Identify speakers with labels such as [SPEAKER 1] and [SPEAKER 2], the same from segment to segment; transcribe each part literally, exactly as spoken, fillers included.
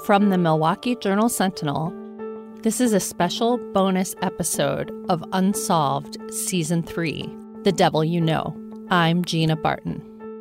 [SPEAKER 1] From the Milwaukee Journal-Sentinel, this is a special bonus episode of Unsolved Season three, The Devil You Know. I'm Gina Barton.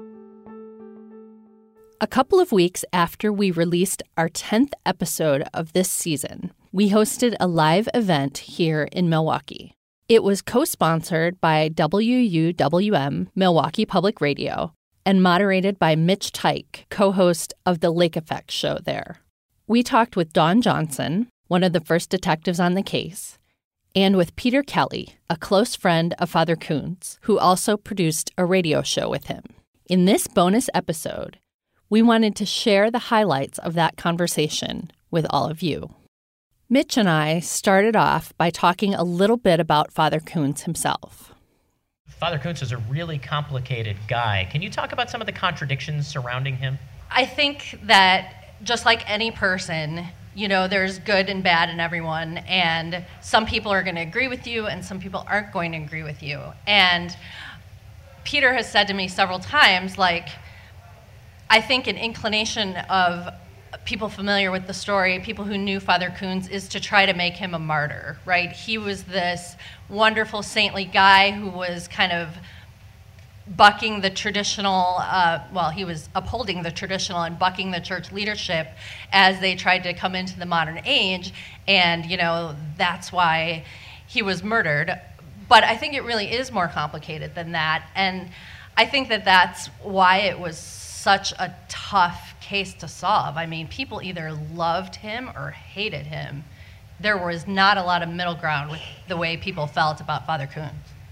[SPEAKER 1] A couple of weeks after we released our tenth episode of this season, we hosted a live event here in Milwaukee. It was co-sponsored by W U W M Milwaukee Public Radio and moderated by Mitch Teich, co-host of the Lake Effect show there. We talked with Dawn Johnson, one of the first detectives on the case, and with Peter Kelly, a close friend of Father Coons, who also produced a radio show with him. In this bonus episode, we wanted to share the highlights of that conversation with all of you. Mitch and I started off by talking a little bit about Father Coons himself.
[SPEAKER 2] Father Coons is a really complicated guy. Can you talk about some of the contradictions surrounding him?
[SPEAKER 3] I think that just like any person, you know, there's good and bad in everyone, and some people are going to agree with you and some people aren't going to agree with you. And Peter has said to me several times, like, I think an inclination of people familiar with the story, people who knew Father Coons, is to try to make him a martyr, right? He was this wonderful saintly guy who was kind of bucking the traditional, uh, well, he was upholding the traditional and bucking the church leadership as they tried to come into the modern age, and, you know, that's why he was murdered. But I think it really is more complicated than that, and I think that that's why it was such a tough case to solve. I mean, people either loved him or hated him. There was not a lot of middle ground with the way people felt about Father Coons.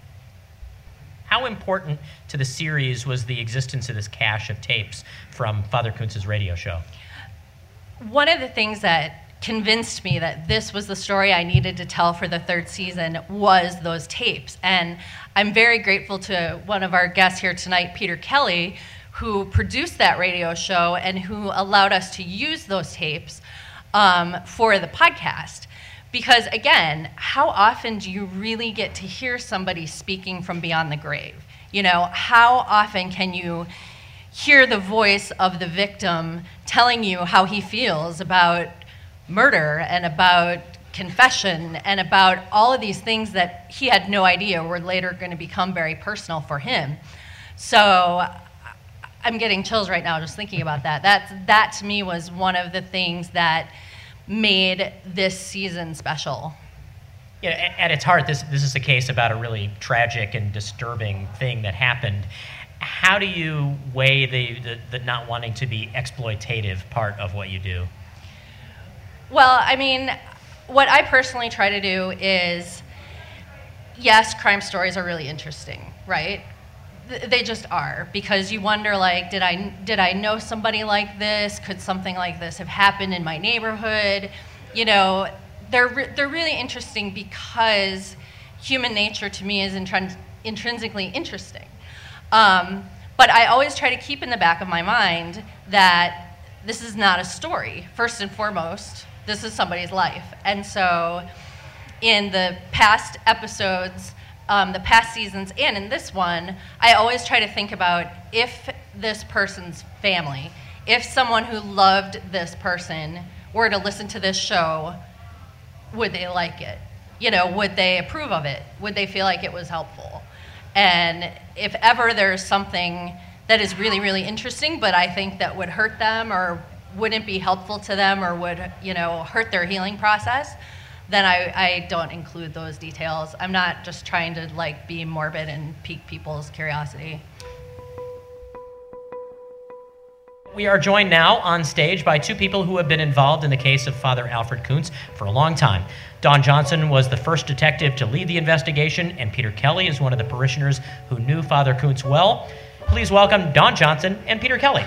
[SPEAKER 2] How important to the series was the existence of this cache of tapes from Father Coons' radio show?
[SPEAKER 3] One of the things that convinced me that this was the story I needed to tell for the third season was those tapes. And I'm very grateful to one of our guests here tonight, Peter Kelly, who produced that radio show and who allowed us to use those tapes um, for the podcast. Because, again, how often do you really get to hear somebody speaking from beyond the grave? You know, how often can you hear the voice of the victim telling you how he feels about murder and about confession and about all of these things that he had no idea were later going to become very personal for him? So I'm getting chills right now just thinking about that. That's, that, to me, was one of the things that made this season special.
[SPEAKER 2] Yeah, at its heart, this this is a case about a really tragic and disturbing thing that happened. How do you weigh the, the, the not wanting to be exploitative part of what you do?
[SPEAKER 3] Well, I mean, what I personally try to do is, yes, crime stories are really interesting, right? They just are, because you wonder, like, did I did I know somebody like this? Could something like this have happened in my neighborhood? You know, they're re- they're really interesting because human nature to me is intrin- intrinsically interesting. Um, but I always try to keep in the back of my mind that this is not a story. First and foremost, this is somebody's life. And so in the past episodes, Um, the past seasons, and in this one, I always try to think about if this person's family, if someone who loved this person were to listen to this show, would they like it? You know, would they approve of it? Would they feel like it was helpful? And if ever there's something that is really, really interesting, but I think that would hurt them or wouldn't be helpful to them or would, you know, hurt their healing process, then I, I don't include those details. I'm not just trying to, like, be morbid and pique people's curiosity.
[SPEAKER 2] We are joined now on stage by two people who have been involved in the case of Father Alfred Coons for a long time. Dawn Johnson was the first detective to lead the investigation, and Peter Kelly is one of the parishioners who knew Father Coons well. Please welcome Dawn Johnson and Peter Kelly.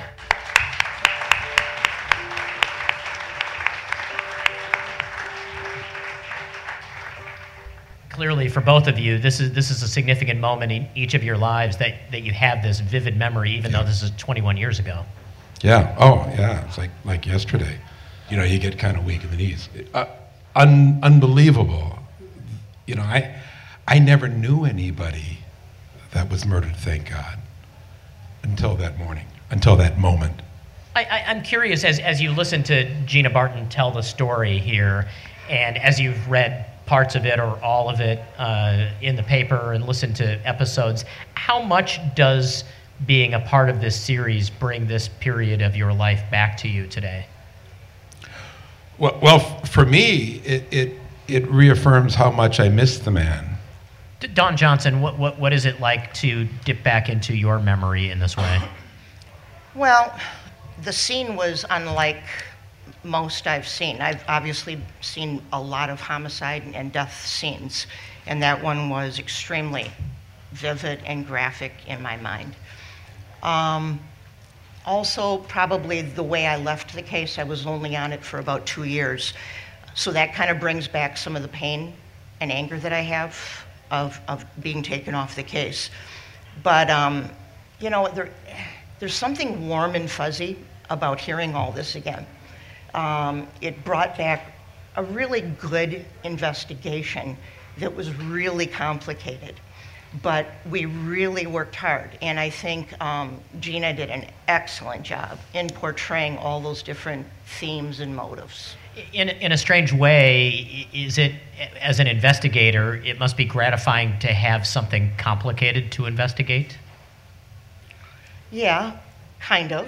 [SPEAKER 2] Clearly, for both of you, this is this is a significant moment in each of your lives that, that you have this vivid memory, even yeah. though this is twenty-one years ago.
[SPEAKER 4] Yeah. Oh, yeah. It's like like yesterday. You know, you get kind of weak in the knees. Uh, un- unbelievable. You know, I I never knew anybody that was murdered. Thank God. Until that morning. Until that moment.
[SPEAKER 2] I, I, I'm curious, as, as you listen to Gina Barton tell the story here, and as you've read parts of it or all of it uh, in the paper and listened to episodes, how much does being a part of this series bring this period of your life back to you today?
[SPEAKER 4] Well, well for me, it, it, it reaffirms how much I miss the man.
[SPEAKER 2] Don Johnson, what, what, what is it like to dip back into your memory in this way?
[SPEAKER 5] Well, the scene was unlike most I've seen. I've obviously seen a lot of homicide and death scenes, and that one was extremely vivid and graphic in my mind. Um, also, probably the way I left the case, I was only on it for about two years, so that kind of brings back some of the pain and anger that I have of, of being taken off the case. But, um, you know, there, there's something warm and fuzzy about hearing all this again. Um, it brought back a really good investigation that was really complicated, but we really worked hard. And I think um, Gina did an excellent job in portraying all those different themes and motives.
[SPEAKER 2] In, in a strange way, is it, as an investigator, it must be gratifying to have something complicated to investigate?
[SPEAKER 5] Yeah. Kind of.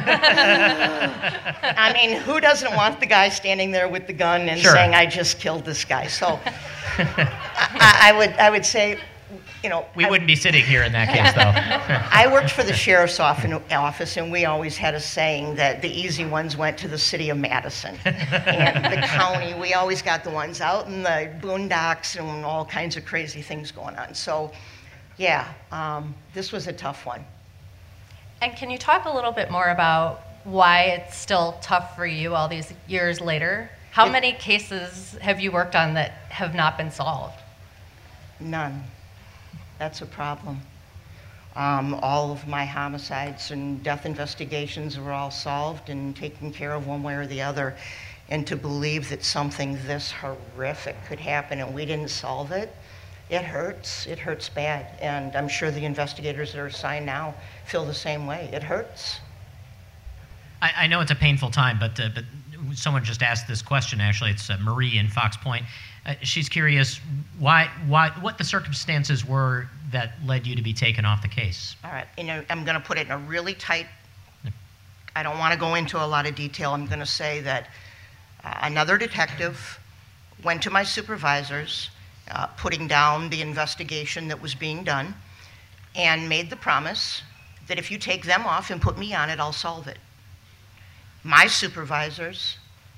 [SPEAKER 5] I mean, who doesn't want the guy standing there with the gun and
[SPEAKER 2] sure.
[SPEAKER 5] saying, "I just killed this guy"? So, I, I would, I would say, you know,
[SPEAKER 2] we
[SPEAKER 5] I,
[SPEAKER 2] wouldn't be sitting here in that case, though.
[SPEAKER 5] I worked for the sheriff's office, and we always had a saying that the easy ones went to the city of Madison, and the county. We always got the ones out in the boondocks and all kinds of crazy things going on. So, yeah, um, this was a tough one.
[SPEAKER 3] And can you talk a little bit more about why it's still tough for you all these years later? How
[SPEAKER 5] it,
[SPEAKER 3] many cases have you worked on that have not been solved?
[SPEAKER 5] None. That's a problem. Um, all of my homicides and death investigations were all solved and taken care of one way or the other. And to believe that something this horrific could happen and we didn't solve it, it hurts. It hurts bad. And I'm sure the investigators that are assigned now feel the same way. It hurts.
[SPEAKER 2] I, I know it's a painful time, but uh, but someone just asked this question. Actually, it's uh, Marie in Fox Point. Uh, she's curious why why what the circumstances were that led you to be taken off the case.
[SPEAKER 5] All right. You know, I'm going to put it in a really tight. I don't want to go into a lot of detail. I'm going to say that uh, another detective went to my supervisors, uh, putting down the investigation that was being done, and made the promise that if you take them off and put me on it, I'll solve it. My supervisors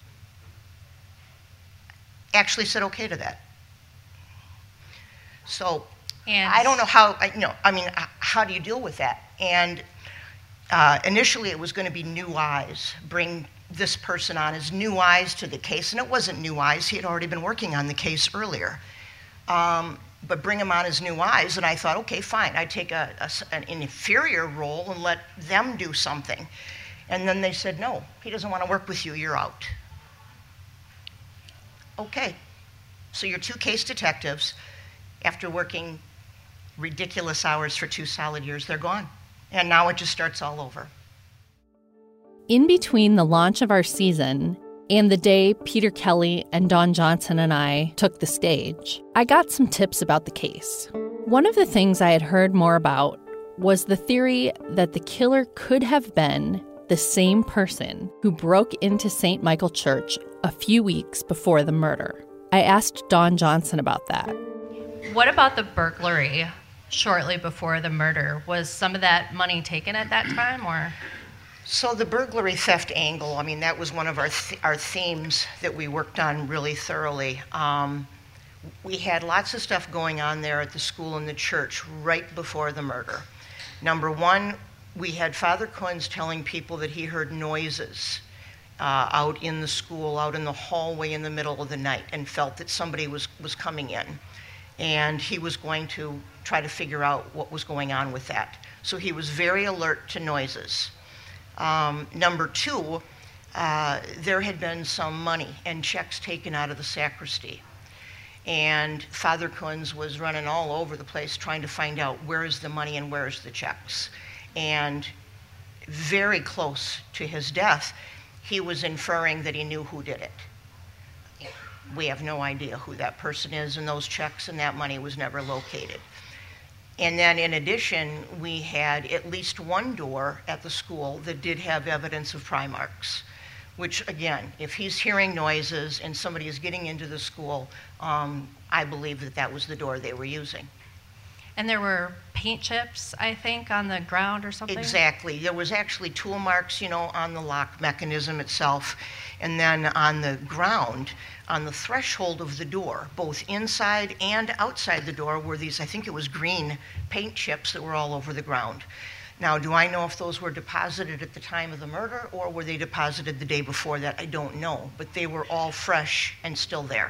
[SPEAKER 5] actually said okay to that. So
[SPEAKER 3] and
[SPEAKER 5] I don't know how, you know, I mean, how do you deal with that? And uh, initially it was going to be new eyes, bring this person on as new eyes to the case, and it wasn't new eyes. He had already been working on the case earlier. Um, but bring him on as new eyes, and I thought, okay, fine, I'd take a, a, an inferior role and let them do something. And then they said, no, he doesn't want to work with you, you're out. Okay, so your two case detectives, after working ridiculous hours for two solid years, they're gone. And now it just starts all over.
[SPEAKER 1] In between the launch of our season and the day Peter Kelly and Don Johnson and I took the stage, I got some tips about the case. One of the things I had heard more about was the theory that the killer could have been the same person who broke into Saint Michael Church a few weeks before the murder. I asked Don Johnson about that.
[SPEAKER 3] What about the burglary shortly before the murder? Was some of that money taken at that time, or?
[SPEAKER 5] So the burglary theft angle, I mean, that was one of our th- our themes that we worked on really thoroughly. Um, we had lots of stuff going on there at the school and the church right before the murder. Number one, we had Father Kunz telling people that he heard noises uh, out in the school, out in the hallway in the middle of the night, and felt that somebody was, was coming in. And he was going to try to figure out what was going on with that. So he was very alert to noises. Um, number two, uh, there had been some money and checks taken out of the sacristy. And Father Kunz was running all over the place trying to find out where is the money and where is the checks. And very close to his death, he was inferring that he knew who did it. We have no idea who that person is, and those checks and that money was never located. And then in addition, we had at least one door at the school that did have evidence of pry marks, which again, if he's hearing noises and somebody is getting into the school, um, I believe that that was the door they were using.
[SPEAKER 3] And there were paint chips, I think, on the ground or something?
[SPEAKER 5] Exactly. There was actually tool marks, you know, on the lock mechanism itself. And then on the ground, on the threshold of the door, both inside and outside the door, were these, I think it was green paint chips that were all over the ground. Now, do I know if those were deposited at the time of the murder or were they deposited the day before that? I don't know. But they were all fresh and still there.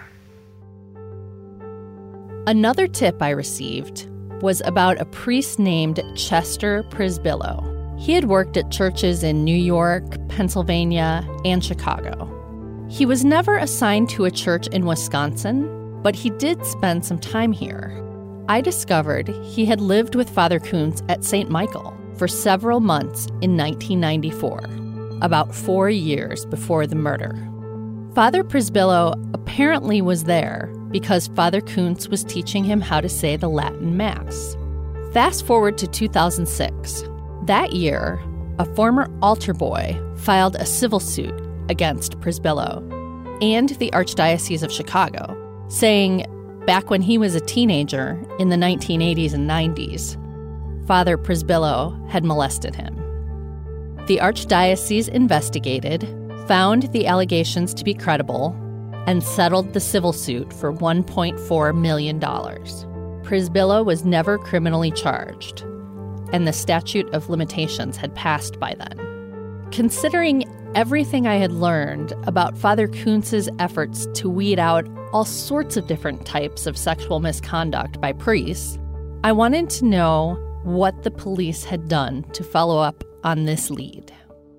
[SPEAKER 1] Another tip I received was about a priest named Chester Prisbillo. He had worked at churches in New York, Pennsylvania, and Chicago. He was never assigned to a church in Wisconsin, but he did spend some time here. I discovered he had lived with Father Koontz at Saint Michael for several months in nineteen ninety-four, about four years before the murder. Father Prisbillo apparently was there because Father Koontz was teaching him how to say the Latin Mass. Fast forward to two thousand six. That year, a former altar boy filed a civil suit against Prisbillo and the Archdiocese of Chicago, saying back when he was a teenager in the nineteen eighties and nineties, Father Prisbillo had molested him. The Archdiocese investigated, found the allegations to be credible, and settled the civil suit for one point four million dollars. Prisbillo was never criminally charged, and the statute of limitations had passed by then. Considering everything I had learned about Father Koontz's efforts to weed out all sorts of different types of sexual misconduct by priests, I wanted to know what the police had done to follow up on this lead.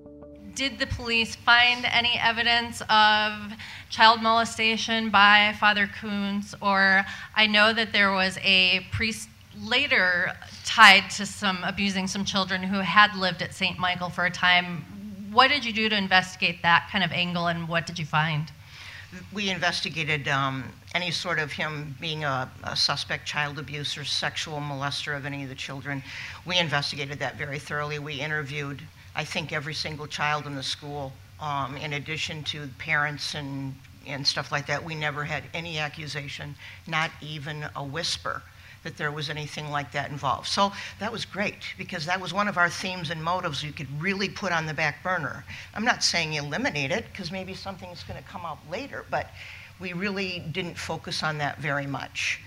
[SPEAKER 3] Did the police find any evidence of child molestation by Father Koontz? Or I know that there was a priest later tied to some abusing some children who had lived at Saint Michael for a time. What did you do to investigate that kind of angle, and what did you find?
[SPEAKER 5] We investigated um, any sort of him being a, a suspect child abuse or sexual molester of any of the children. We investigated that very thoroughly. We interviewed, I think, every single child in the school, um, in addition to parents and, and stuff like that. We never had any accusation, not even a whisper, that there was anything like that involved. So that was great, because that was one of our themes and motives you could really put on the back burner. I'm not saying eliminate it, because maybe something's going to come out later, but we really didn't focus on that very much.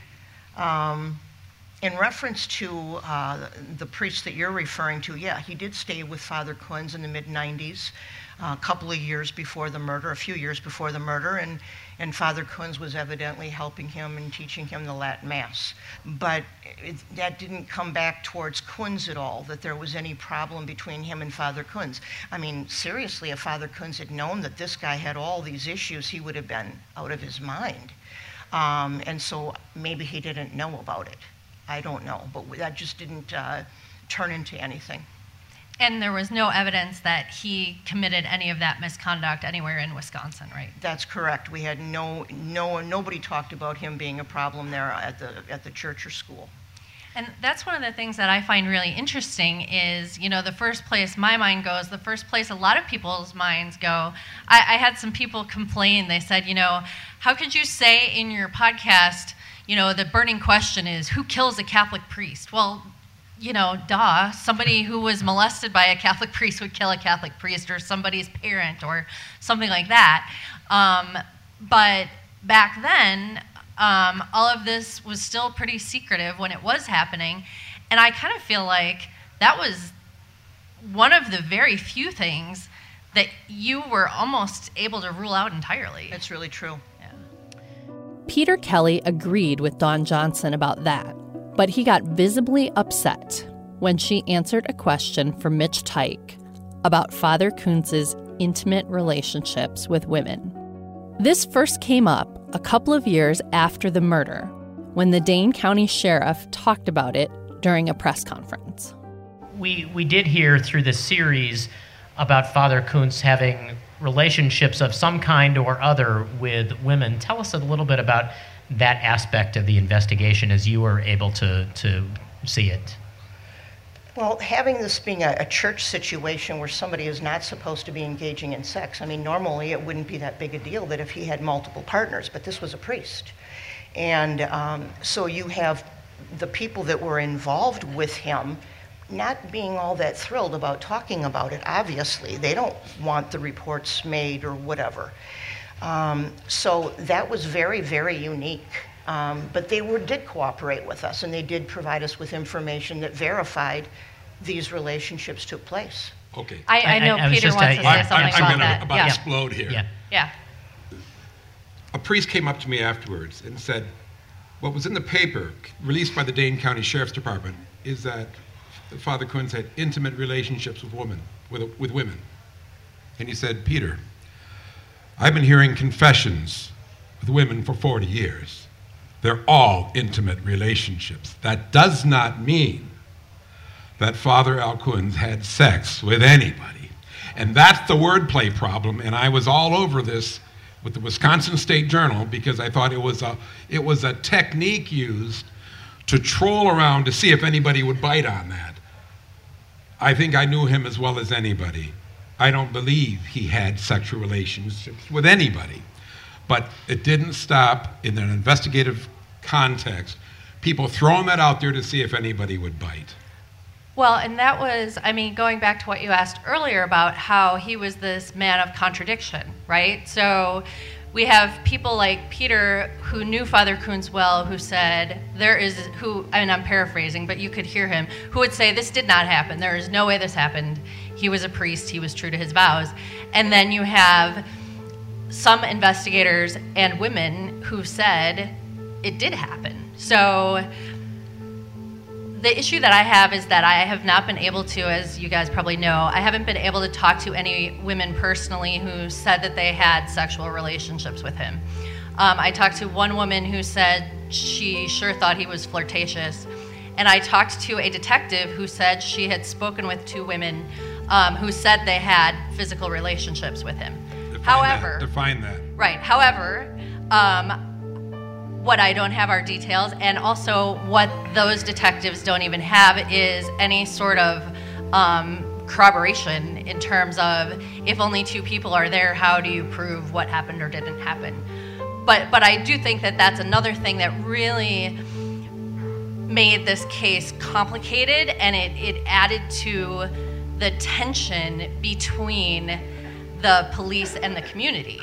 [SPEAKER 5] Um, in reference to uh, the priest that you're referring to, yeah, he did stay with Father Koontz in the mid nineties, a couple of years before the murder, a few years before the murder, and, and Father Koontz was evidently helping him and teaching him the Latin Mass. But it, that didn't come back towards Koontz at all, that there was any problem between him and Father Koontz. I mean, seriously, if Father Koontz had known that this guy had all these issues, he would have been out of his mind. Um, and so maybe he didn't know about it. I don't know, but that just didn't uh, turn into anything.
[SPEAKER 3] And there was no evidence that he committed any of that misconduct anywhere in Wisconsin, right?
[SPEAKER 5] That's correct. We had no, no, nobody talked about him being a problem there at the at the church or school.
[SPEAKER 3] And that's one of the things that I find really interesting is, you know, the first place my mind goes, the first place a lot of people's minds go. I, I had some people complain. They said, you know, how could you say in your podcast, you know, the burning question is, who kills a Catholic priest? Well, you know, duh, somebody who was molested by a Catholic priest would kill a Catholic priest, or somebody's parent, or something like that. Um, but back then, um, all of this was still pretty secretive when it was happening. And I kind of feel like that was one of the very few things that you were almost able to rule out entirely.
[SPEAKER 5] That's really true.
[SPEAKER 3] Yeah.
[SPEAKER 1] Peter Kelly agreed with Dawn Johnson about that, but he got visibly upset when she answered a question from Mitch Teich about Father Koontz's intimate relationships with women. This first came up a couple of years after the murder, when the Dane County Sheriff talked about it during a press conference.
[SPEAKER 2] we, we did hear through this series about Father Kuntz having relationships of some kind or other with women. Tell us a little bit about that aspect of the investigation as you were able to, to see it.
[SPEAKER 5] Well, having this being a, a church situation where somebody is not supposed to be engaging in sex, I mean, normally it wouldn't be that big a deal that if he had multiple partners, but this was a priest. And um, so you have the people that were involved with him not being all that thrilled about talking about it, obviously. They don't want the reports made or whatever. Um, so that was very, very unique. Um, but they were, did cooperate with us, and they did provide us with information that verified these relationships took place.
[SPEAKER 4] Okay.
[SPEAKER 3] I, I know
[SPEAKER 2] I- I was
[SPEAKER 3] Peter
[SPEAKER 2] just,
[SPEAKER 3] wants
[SPEAKER 2] uh,
[SPEAKER 3] to
[SPEAKER 2] I'm-
[SPEAKER 3] say something
[SPEAKER 4] I'm
[SPEAKER 3] about
[SPEAKER 4] gonna
[SPEAKER 3] that.
[SPEAKER 4] about
[SPEAKER 3] yeah.
[SPEAKER 4] explode here.
[SPEAKER 2] Yeah.
[SPEAKER 3] yeah.
[SPEAKER 4] A priest came up to me afterwards and said, what was in the paper released by the Dane County Sheriff's Department is that Father Kuntz had intimate relationships with women, with, with women. And he said, Peter, I've been hearing confessions with women for forty years. They're all intimate relationships. That does not mean that Father Al Kuntz had sex with anybody. And that's the wordplay problem, and I was all over this with the Wisconsin State Journal because I thought it was a, it was a technique used to troll around to see if anybody would bite on that. I think I knew him as well as anybody. I don't believe he had sexual relationships with anybody. But it didn't stop in an investigative context, people throwing that out there to see if anybody would bite.
[SPEAKER 3] Well, and that was, I mean, going back to what you asked earlier about how he was this man of contradiction, right? So we have people like Peter who knew Father Kuntz well, who said, there is, who, I mean, I'm paraphrasing, but you could hear him, who would say, this did not happen. There is no way this happened. He was a priest. He was true to his vows. And then you have some investigators and women who said it did happen. So the issue that I have is that I have not been able to, as you guys probably know, I haven't been able to talk to any women personally who said that they had sexual relationships with him. Um, I talked to one woman who said she sure thought he was flirtatious. And I talked to a detective who said she had spoken with two women um, who said they had physical relationships with him.
[SPEAKER 4] Define
[SPEAKER 3] However,
[SPEAKER 4] that. Define that.
[SPEAKER 3] Right. However, um, what I don't have are details, and also what those detectives don't even have is any sort of um, corroboration in terms of if only two people are there, how do you prove what happened or didn't happen? But but I do think that that's another thing that really made this case complicated, and it, it added to the tension between the police and the community.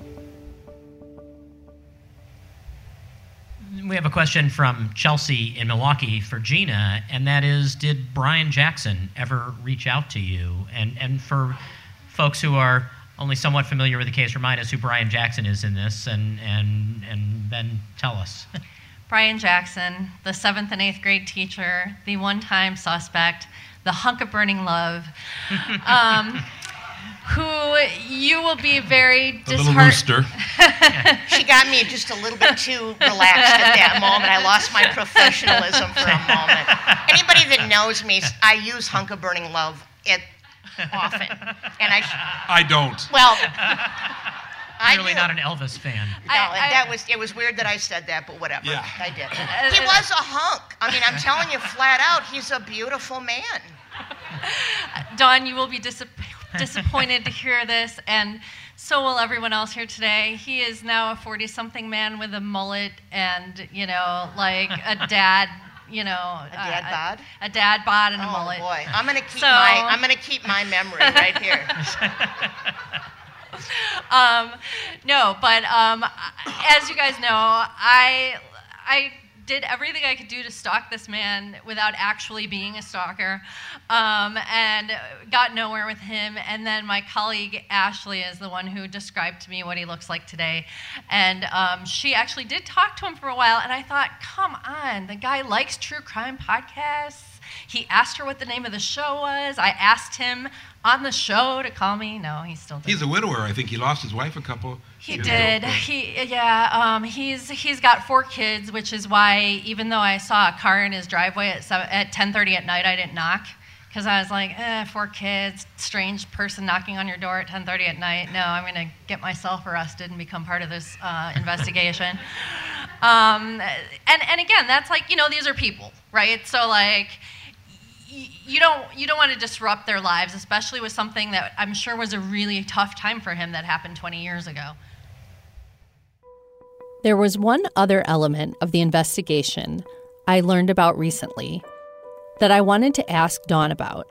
[SPEAKER 2] We have a question from Chelsea in Milwaukee for Gina, and that is, did Brian Jackson ever reach out to you? And and for folks who are only somewhat familiar with the case, remind us who Brian Jackson is in this, and and and then tell us.
[SPEAKER 3] Brian Jackson, the seventh and eighth grade teacher, the one-time suspect, the hunk of burning love, um, who you will be very disheartened.
[SPEAKER 5] She got me just a little bit too relaxed at that moment. I lost my professionalism for a moment. Anybody that knows me, I use hunk of burning love it often, and I. Sh-
[SPEAKER 4] I don't.
[SPEAKER 5] Well. I
[SPEAKER 2] Clearly
[SPEAKER 5] do.
[SPEAKER 2] not an Elvis fan.
[SPEAKER 5] No,
[SPEAKER 3] I- I-
[SPEAKER 5] that was it was weird that I said that, but whatever.
[SPEAKER 4] Yeah.
[SPEAKER 5] I did. He was a hunk. I mean, I'm telling you flat out, he's a beautiful man.
[SPEAKER 3] Dawn, you will be dis- disappointed to hear this, and so will everyone else here today. He is now a forty-something man with a mullet and, you know, like a dad, you know. A
[SPEAKER 5] dad bod?
[SPEAKER 3] A, a dad bod and a
[SPEAKER 5] Oh
[SPEAKER 3] mullet.
[SPEAKER 5] boy, I'm gonna keep
[SPEAKER 3] So-
[SPEAKER 5] my I'm gonna keep my memory right here.
[SPEAKER 3] um, no, but um, as you guys know, I I did everything I could do to stalk this man without actually being a stalker, um, and got nowhere with him. And then my colleague Ashley is the one who described to me what he looks like today, and um, she actually did talk to him for a while. And I thought, come on, the guy likes true crime podcasts. He asked her what the name of the show was. I asked him on the show to call me. No, he still doesn't.
[SPEAKER 4] He's a widower. I think he lost his wife a couple.
[SPEAKER 3] He
[SPEAKER 4] years
[SPEAKER 3] did.
[SPEAKER 4] ago.
[SPEAKER 3] He yeah. Um, he's he's got four kids, which is why even though I saw a car in his driveway at seven, at ten thirty at night, I didn't knock because I was like, eh, four kids, strange person knocking on your door at ten thirty at night. No, I'm going to get myself arrested and become part of this uh, investigation. um, and, and again, that's like, you know, these are people, right? So like, y- you don't you don't want to disrupt their lives, especially with something that I'm sure was a really tough time for him that happened twenty years ago.
[SPEAKER 1] There was one other element of the investigation I learned about recently that I wanted to ask Dawn about.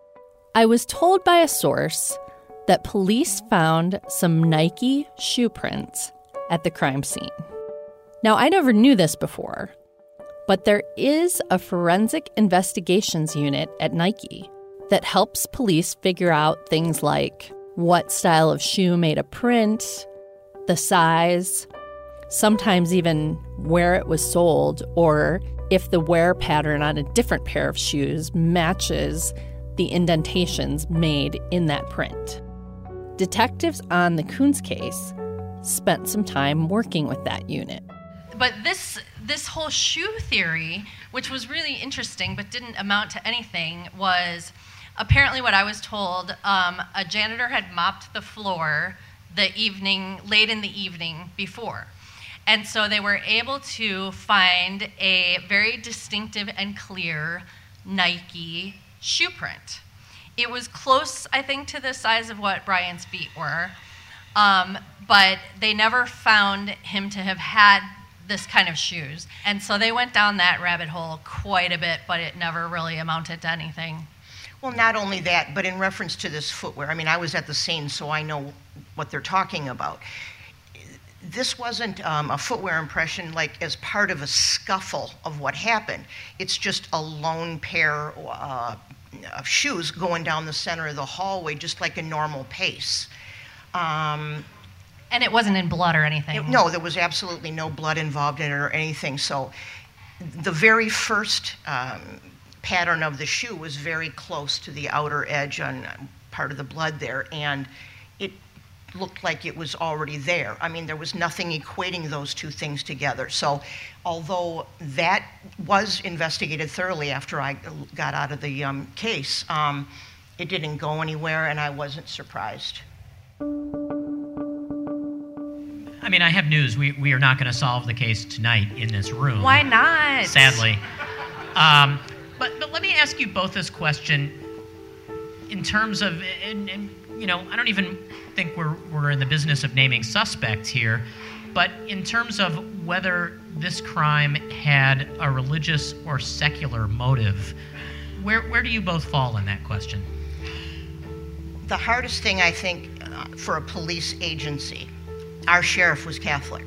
[SPEAKER 1] I was told by a source that police found some Nike shoe prints at the crime scene. Now, I never knew this before, but there is a forensic investigations unit at Nike that helps police figure out things like what style of shoe made a print, the size, sometimes even where it was sold, or if the wear pattern on a different pair of shoes matches the indentations made in that print. Detectives on the Coons case spent some time working with that unit.
[SPEAKER 3] But this this whole shoe theory, which was really interesting but didn't amount to anything, was apparently what I was told. Um, a janitor had mopped the floor the evening, late in the evening before. And so they were able to find a very distinctive and clear Nike shoe print. It was close, I think, to the size of what Brian's feet were, um, but they never found him to have had this kind of shoes. And so they went down that rabbit hole quite a bit, but it never really amounted to anything.
[SPEAKER 5] Well, not only that, but in reference to this footwear, I mean, I was at the scene, so I know what they're talking about. This wasn't um, a footwear impression like as part of a scuffle of what happened. It's just a lone pair uh, of shoes going down the center of the hallway, just like a normal pace. Um,
[SPEAKER 3] and it wasn't in blood or anything?
[SPEAKER 5] It, no, there was absolutely no blood involved in it or anything. So the very first um, pattern of the shoe was very close to the outer edge on part of the blood there, and it looked like it was already there. I mean, there was nothing equating those two things together. So although that was investigated thoroughly after I got out of the um, case, um, it didn't go anywhere, and I wasn't surprised.
[SPEAKER 2] I mean, I have news. We, we are not going to solve the case tonight in this room.
[SPEAKER 3] Why not?
[SPEAKER 2] Sadly. Um, but, but let me ask you both this question in terms of, and, and you know, I don't even think we're we're in the business of naming suspects here, but in terms of whether this crime had a religious or secular motive, where where do you both fall in that question?
[SPEAKER 5] The hardest thing, I think, uh, for a police agency, our sheriff was Catholic.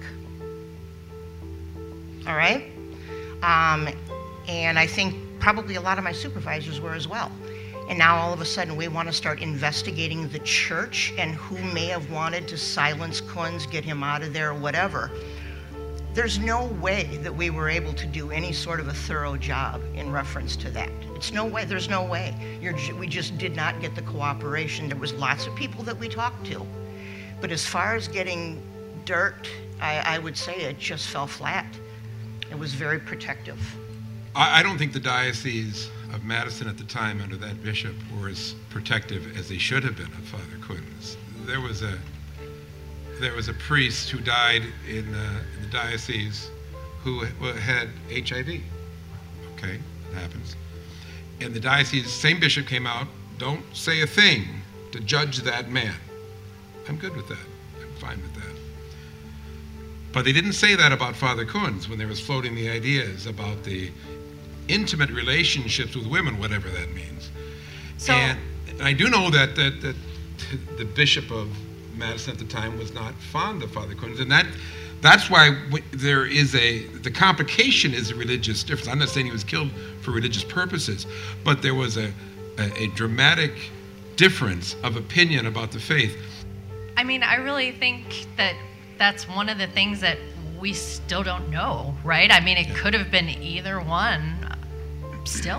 [SPEAKER 5] All right? Um, and I think probably a lot of my supervisors were as well. And now all of a sudden we want to start investigating the church and who may have wanted to silence Coons, get him out of there, or whatever. There's no way that we were able to do any sort of a thorough job in reference to that. It's no way, there's no way. You're, we just did not get the cooperation. There was lots of people that we talked to. But as far as getting dirt, I, I would say it just fell flat. It was very protective.
[SPEAKER 4] I, I don't think the diocese of Madison at the time under that bishop were as protective as they should have been of Father Coons. There was a there was a priest who died in, uh, in the diocese who had H I V. Okay, it happens. And the diocese, same bishop came out, don't say a thing to judge that man. I'm good with that. I'm fine with that. But they didn't say that about Father Coons when they was floating the ideas about the intimate relationships with women, whatever that means. So, and I do know that, that that the bishop of Madison at the time was not fond of Father Coons, and that that's why there is a the complication is a religious difference. I'm not saying he was killed for religious purposes, but there was a a, a dramatic difference of opinion about the faith.
[SPEAKER 3] I mean, I really think that that's one of the things that we still don't know, right? I mean, it could have been either one still.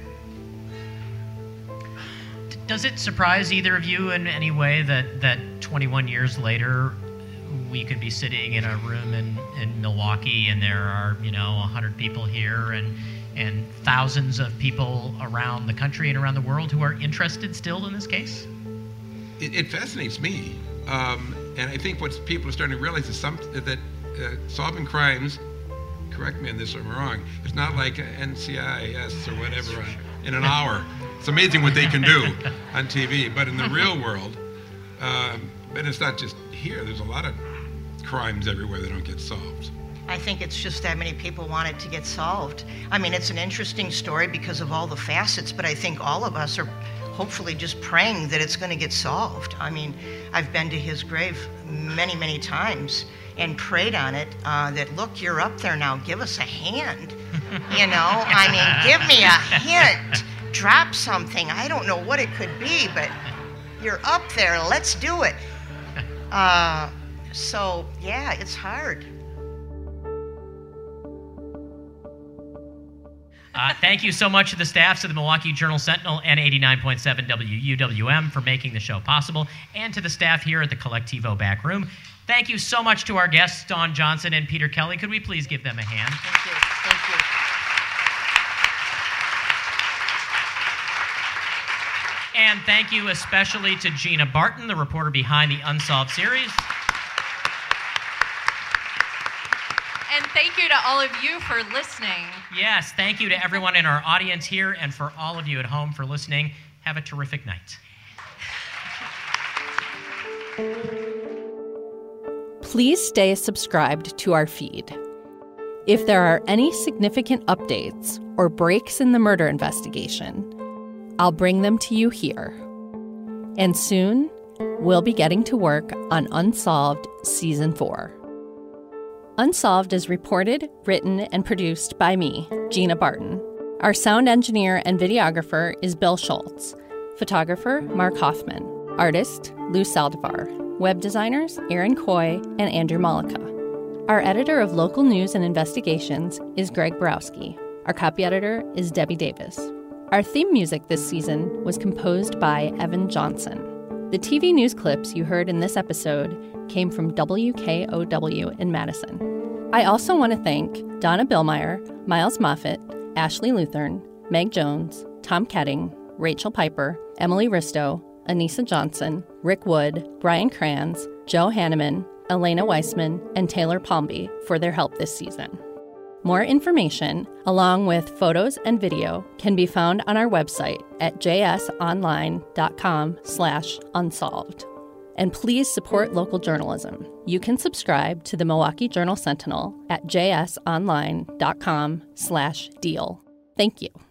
[SPEAKER 2] Does it surprise either of you in any way that, that twenty-one years later we could be sitting in a room in, in Milwaukee and there are, you know, one hundred people here and and thousands of people around the country and around the world who are interested still in this case?
[SPEAKER 4] It, it fascinates me. Um, and I think what people are starting to realize is some, that uh, solving crimes, correct me on this if I'm wrong, it's not like N C I S or whatever on, in an hour. It's amazing what they can do on T V. But in the real world, um, and it's not just here, there's a lot of crimes everywhere that don't get solved.
[SPEAKER 5] I think it's just that many people want it to get solved. I mean, it's an interesting story because of all the facets, but I think all of us are hopefully just praying that it's going to get solved. I mean, I've been to his grave many, many times and prayed on it, uh, that, look, you're up there now, give us a hand. You know, I mean, give me a hint. Drop something. I don't know what it could be, but you're up there. Let's do it. Uh, so, yeah, it's hard.
[SPEAKER 2] Uh, thank you so much to the staffs of the Milwaukee Journal-Sentinel and eighty-nine point seven W U W M for making the show possible, and to the staff here at the Collectivo Back Room. Thank you so much to our guests, Dawn Johnson and Peter Kelly. Could we please give them a hand?
[SPEAKER 5] Thank you. Thank you.
[SPEAKER 2] And thank you especially to Gina Barton, the reporter behind the Unsolved series.
[SPEAKER 3] And thank you to all of you for listening.
[SPEAKER 2] Yes, thank you to everyone in our audience here and for all of you at home for listening. Have a terrific night.
[SPEAKER 1] Please stay subscribed to our feed. If there are any significant updates or breaks in the murder investigation, I'll bring them to you here. And soon, we'll be getting to work on Unsolved Season four. Unsolved is reported, written, and produced by me, Gina Barton. Our sound engineer and videographer is Bill Schultz. Photographer, Mark Hoffman. Artist, Lou Saldivar. Web designers, Aaron Coy and Andrew Malika. Our editor of local news and investigations is Greg Borowski. Our copy editor is Debbie Davis. Our theme music this season was composed by Evan Johnson. The T V news clips you heard in this episode came from W K O W in Madison. I also want to thank Donna Billmeyer, Miles Moffitt, Ashley Luthern, Meg Jones, Tom Ketting, Rachel Piper, Emily Risto, Anissa Johnson, Rick Wood, Brian Kranz, Joe Hanneman, Elena Weissman, and Taylor Palmby for their help this season. More information, along with photos and video, can be found on our website at jsonline.com slash unsolved. And please support local journalism. You can subscribe to the Milwaukee Journal-Sentinel at jsonline.com slash deal. Thank you.